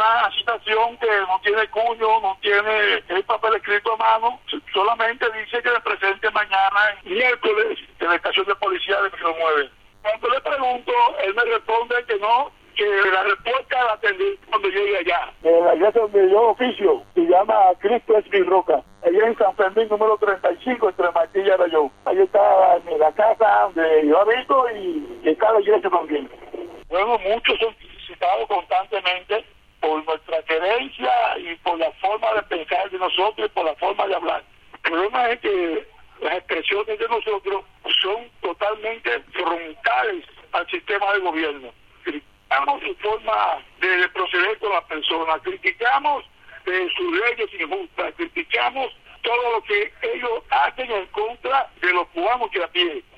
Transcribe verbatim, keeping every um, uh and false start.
una citación que no tiene cuño, no tiene el papel escrito a mano, solamente dice que le presente mañana, miércoles, en la estación de policía de Milo nueve. Cuando le pregunto, él me responde que no, que la respuesta la tendré cuando llegue allá. Eh, la iglesia donde yo oficio se llama Cristo es mi roca. Allá en San Fermín, número treinta y cinco, entre Martilla y Rayón. Ahí está en la casa donde yo habito y, y está la iglesia también. Bueno, muchos son citados constantemente por nuestra querencia y por la forma de pensar de nosotros y por la forma de hablar. El problema es que las expresiones de nosotros son totalmente frontales al sistema de gobierno. Criticamos su forma de proceder con las personas, criticamos de sus leyes injustas, criticamos todo lo que ellos hacen en contra de los cubanos que a pie.